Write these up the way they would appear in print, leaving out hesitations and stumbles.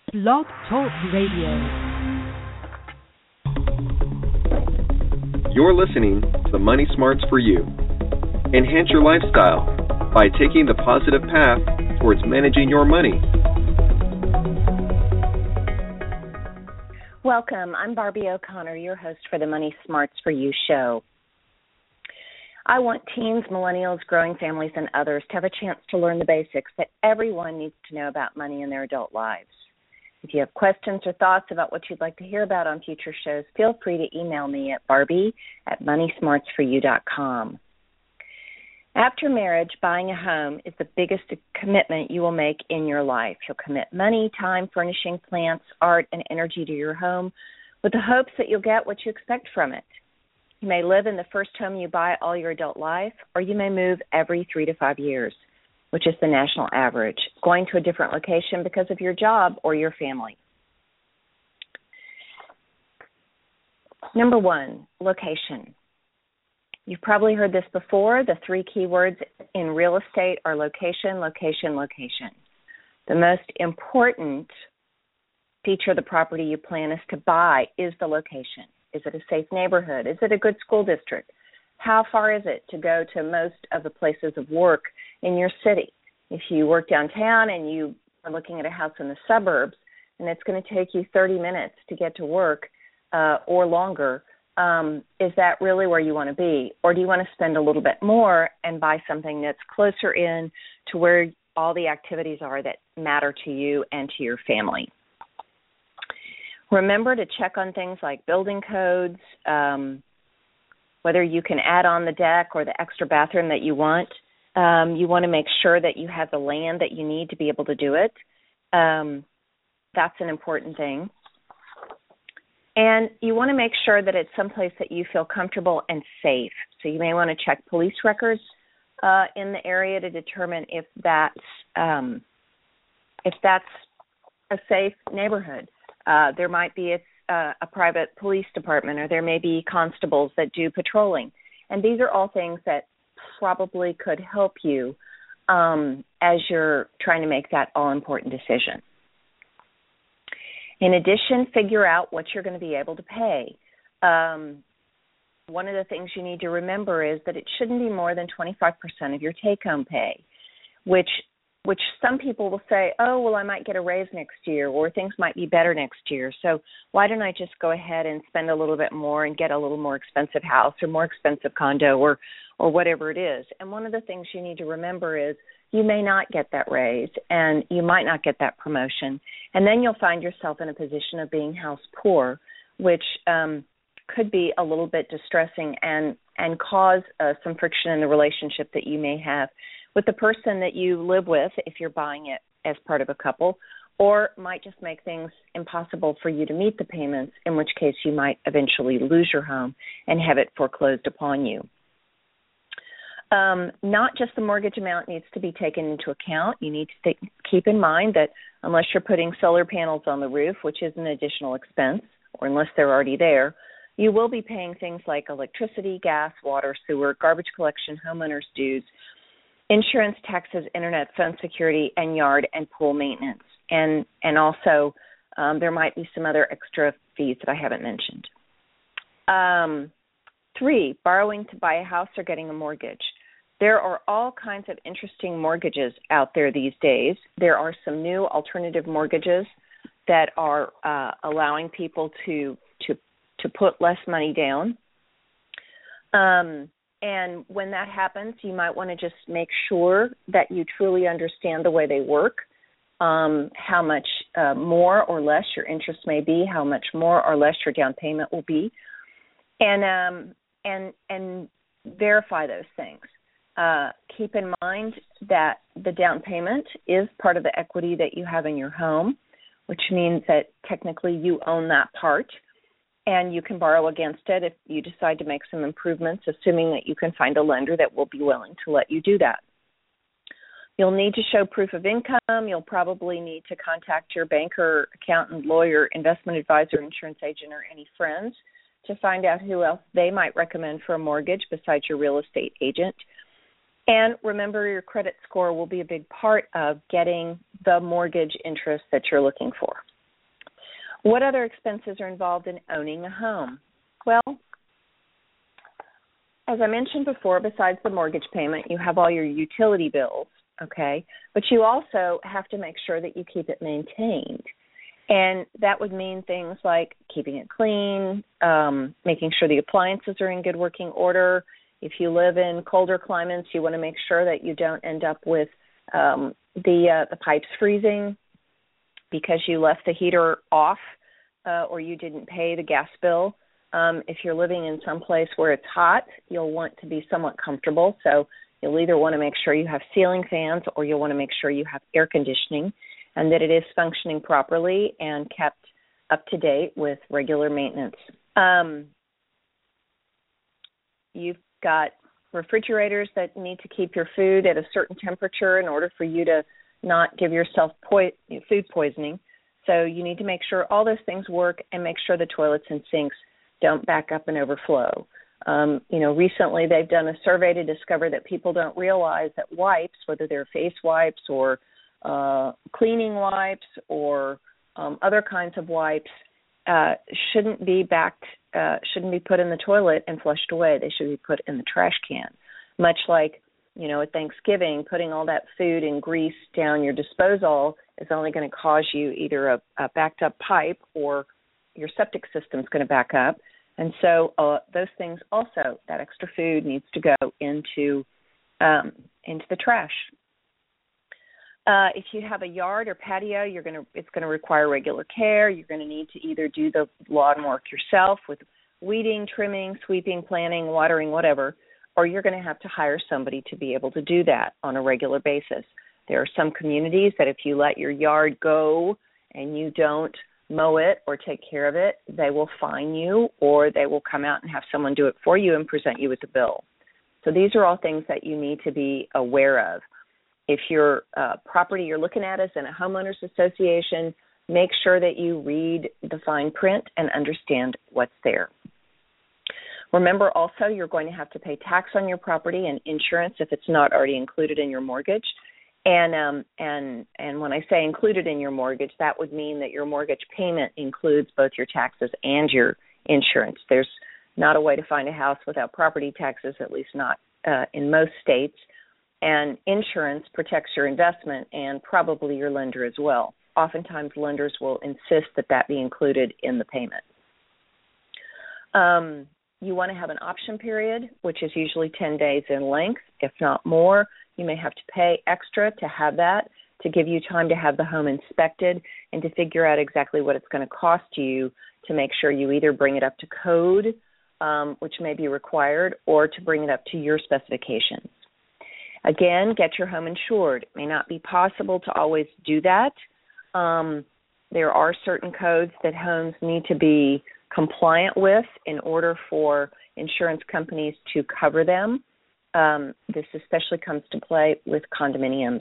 Blog Talk Radio. You're listening to The Money Smarts for You. Enhance your lifestyle by taking the positive path towards managing your money. Welcome. I'm Barbie O'Connor, your host for the Money Smarts for You show. I want teens, millennials, growing families, and others to have a chance to learn the basics that everyone needs to know about money in their adult lives. If you have questions or thoughts about what you'd like to hear about on future shows, feel free to email me at barbie@moneysmartsforyou.com. After marriage, buying a home is the biggest commitment you will make in your life. You'll commit money, time, furnishing, plants, art, and energy to your home with the hopes that you'll get what you expect from it. You may live in the first home you buy all your adult life, or you may move every 3 to 5 years, which is the national average, going to a different location because of your job or your family. Number one, location. You've probably heard this before. The 3 key words in real estate are location, location, location. The most important feature of the property you plan is to buy is the location. Is it a safe neighborhood? Is it a good school district? How far is it to go to most of the places of work in your city? If you work downtown and you are looking at a house in the suburbs and it's going to take you 30 minutes to get to work or longer, is that really where you want to be? Or do you want to spend a little bit more and buy something that's closer in to where all the activities are that matter to you and to your family? Remember to check on things like building codes, whether you can add on the deck or the extra bathroom that you want. You want to make sure that you have the land that you need to be able to do it. That's an important thing. And you want to make sure that it's someplace that you feel comfortable and safe. So you may want to check police records in the area to determine if that's a safe neighborhood. There might be a private police department, or there may be constables that do patrolling. And these are all things that probably could help you as you're trying to make that all-important decision. In addition, figure out what you're going to be able to pay. One of the things you need to remember is that it shouldn't be more than 25% of your take-home pay, which some people will say, oh, well, I might get a raise next year, or things might be better next year. So why don't I just go ahead and spend a little bit more and get a little more expensive house or more expensive condo or whatever it is. And one of the things you need to remember is you may not get that raise and you might not get that promotion. And then you'll find yourself in a position of being house poor, which could be a little bit distressing and cause some friction in the relationship that you may have with the person that you live with if you're buying it as part of a couple, or might just make things impossible for you to meet the payments, in which case you might eventually lose your home and have it foreclosed upon you. Not just the mortgage amount needs to be taken into account. You need to keep in mind that unless you're putting solar panels on the roof, which is an additional expense, or unless they're already there, you will be paying things like electricity, gas, water, sewer, garbage collection, homeowners' dues, insurance, taxes, internet, phone security, and yard and pool maintenance. And also there might be some other extra fees that I haven't mentioned. 3, borrowing to buy a house or getting a mortgage. There are all kinds of interesting mortgages out there these days. There are some new alternative mortgages that are allowing people to put less money down. And when that happens, you might want to just make sure that you truly understand the way they work, how much more or less your interest may be, how much more or less your down payment will be, and verify those things. Keep in mind that the down payment is part of the equity that you have in your home, which means that technically you own that part. And you can borrow against it if you decide to make some improvements, assuming that you can find a lender that will be willing to let you do that. You'll need to show proof of income. You'll probably need to contact your banker, accountant, lawyer, investment advisor, insurance agent, or any friends to find out who else they might recommend for a mortgage besides your real estate agent. And remember, your credit score will be a big part of getting the mortgage interest that you're looking for. What other expenses are involved in owning a home? Well, as I mentioned before, besides the mortgage payment, you have all your utility bills, okay? But you also have to make sure that you keep it maintained. And that would mean things like keeping it clean, making sure the appliances are in good working order. If you live in colder climates, you want to make sure that you don't end up with the pipes freezing because you left the heater off or you didn't pay the gas bill. If you're living in some place where it's hot, you'll want to be somewhat comfortable. So you'll either want to make sure you have ceiling fans or you'll want to make sure you have air conditioning and that it is functioning properly and kept up to date with regular maintenance. You've got refrigerators that need to keep your food at a certain temperature in order for you to not give yourself food poisoning. So you need to make sure all those things work and make sure the toilets and sinks don't back up and overflow. Recently they've done a survey to discover that people don't realize that wipes, whether they're face wipes or cleaning wipes or other kinds of wipes, shouldn't be put in the toilet and flushed away. They should be put in the trash can. Much like, at Thanksgiving, putting all that food and grease down your disposal is only going to cause you either a backed up pipe or your septic system is going to back up. And so those things also, that extra food needs to go into the trash. If you have a yard or patio, it's going to require regular care. You're going to need to either do the lawn work yourself with weeding, trimming, sweeping, planting, watering, whatever, or you're going to have to hire somebody to be able to do that on a regular basis. There are some communities that if you let your yard go and you don't mow it or take care of it, they will fine you or they will come out and have someone do it for you and present you with a bill. So these are all things that you need to be aware of. If your property you're looking at is in a homeowners association, make sure that you read the fine print and understand what's there. Remember also you're going to have to pay tax on your property and insurance if it's not already included in your mortgage. And when I say included in your mortgage, that would mean that your mortgage payment includes both your taxes and your insurance. There's not a way to find a house without property taxes, at least not in most states. And insurance protects your investment and probably your lender as well. Oftentimes lenders will insist that that be included in the payment. You want to have an option period, which is usually 10 days in length, if not more. You may have to pay extra to have that, to give you time to have the home inspected and to figure out exactly what it's going to cost you to make sure you either bring it up to code, which may be required, or to bring it up to your specifications. Again, get your home insured. It may not be possible to always do that. There are certain codes that homes need to be compliant with in order for insurance companies to cover them. This especially comes to play with condominiums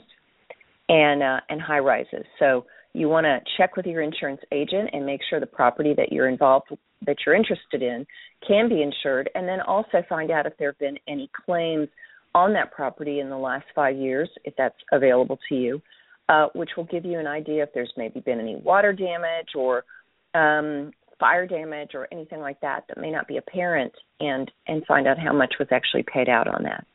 and high rises. So you want to check with your insurance agent and make sure the property that you're interested in can be insured, and then also find out if there have been any claims on that property in the last 5 years, if that's available to you, which will give you an idea if there's maybe been any water damage or fire damage or anything like that may not be apparent, and find out how much was actually paid out on that.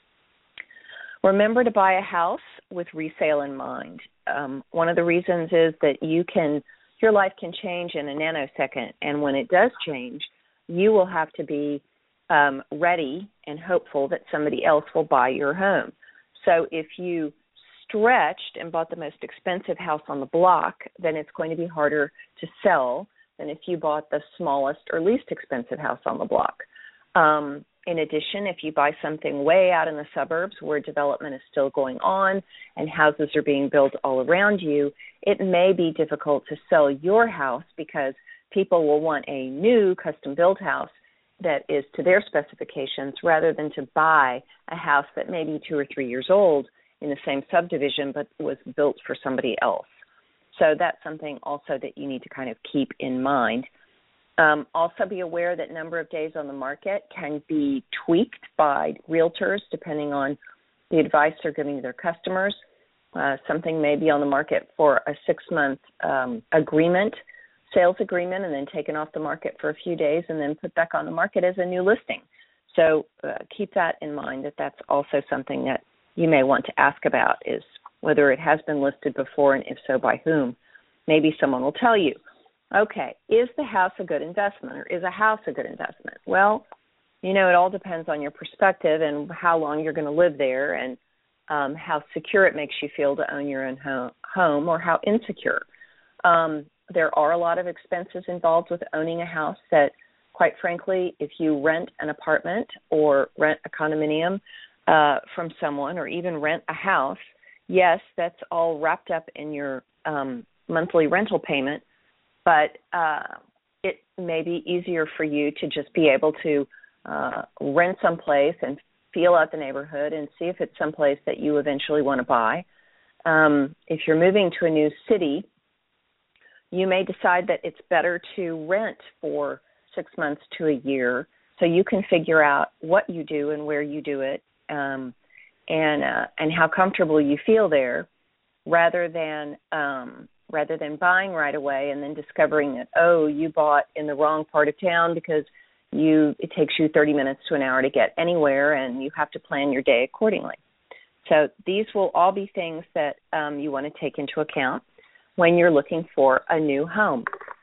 Remember to buy a house with resale in mind. One of the reasons is that your life can change in a nanosecond, and when it does change, you will have to be ready and hopeful that somebody else will buy your home. So if you stretched and bought the most expensive house on the block, then it's going to be harder to sell than if you bought the smallest or least expensive house on the block. In addition, if you buy something way out in the suburbs where development is still going on and houses are being built all around you, it may be difficult to sell your house because people will want a new custom-built house that is to their specifications rather than to buy a house that may be 2 or 3 years old in the same subdivision but was built for somebody else. So that's something also that you need to kind of keep in mind. Also be aware that number of days on the market can be tweaked by realtors depending on the advice they're giving their customers. Something may be on the market for a 6-month agreement. sales agreement and then taken off the market for a few days and then put back on the market as a new listing. So keep that in mind, that that's also something that you may want to ask about, is whether it has been listed before, and if so, by whom. Maybe someone will tell you, okay, is the house a good investment, or is a house a good investment? Well, it all depends on your perspective and how long you're going to live there, and how secure it makes you feel to own your own home, or how insecure. There are a lot of expenses involved with owning a house that, quite frankly, if you rent an apartment or rent a condominium from someone, or even rent a house, yes, that's all wrapped up in your monthly rental payment, but it may be easier for you to just be able to rent someplace and feel out the neighborhood and see if it's someplace that you eventually want to buy. If you're moving to a new city, you may decide that it's better to rent for 6 months to a year, so you can figure out what you do and where you do it, and how comfortable you feel there, rather than buying right away and then discovering that, you bought in the wrong part of town because it takes you 30 minutes to an hour to get anywhere, and you have to plan your day accordingly. So these will all be things that you want to take into account when you're looking for a new home.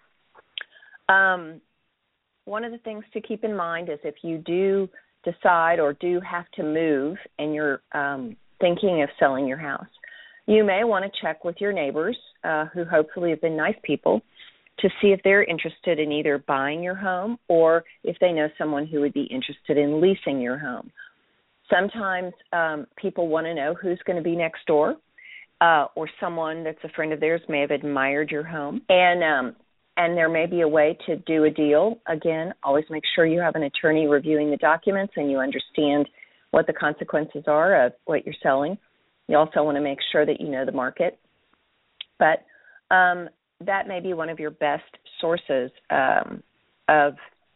One of the things to keep in mind is, if you do decide or do have to move and you're thinking of selling your house, you may want to check with your neighbors, who hopefully have been nice people, to see if they're interested in either buying your home, or if they know someone who would be interested in leasing your home. Sometimes people want to know who's going to be next door, or someone that's a friend of theirs may have admired your home, and there may be a way to do a deal. Again, always make sure you have an attorney reviewing the documents and you understand what the consequences are of what you're selling. You also want to make sure that you know the market. But that may be one of your best sources of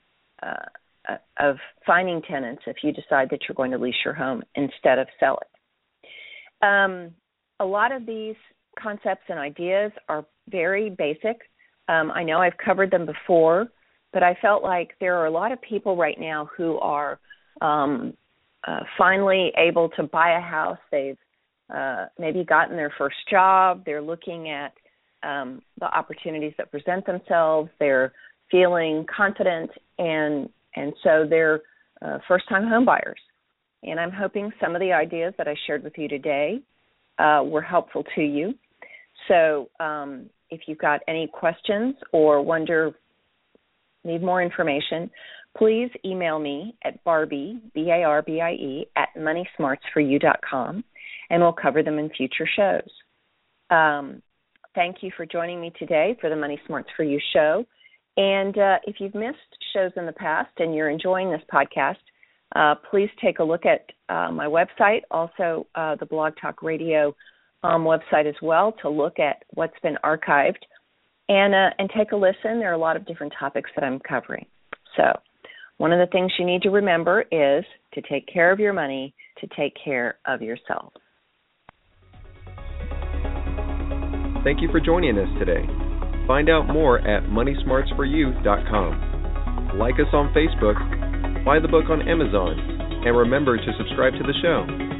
finding tenants if you decide that you're going to lease your home instead of sell it. A lot of these concepts and ideas are very basic. I know I've covered them before, but I felt like there are a lot of people right now who are finally able to buy a house. They've maybe gotten their first job. They're looking at the opportunities that present themselves. They're feeling confident, and so they're first-time home buyers. And I'm hoping some of the ideas that I shared with you today were helpful to you. So if you've got any questions or need more information, please email me at Barbie, B-A-R-B-I-E, at moneysmartsforyou.com, and we'll cover them in future shows. Thank you for joining me today for the Money Smarts for You show. And if you've missed shows in the past and you're enjoying this podcast, please take a look at my website, also the Blog Talk Radio website as well, to look at what's been archived and take a listen. There are a lot of different topics that I'm covering. So one of the things you need to remember is to take care of your money, to take care of yourself. Thank you for joining us today. Find out more at moneysmartsforyou.com. Like us on Facebook, buy the book on Amazon, and remember to subscribe to the show.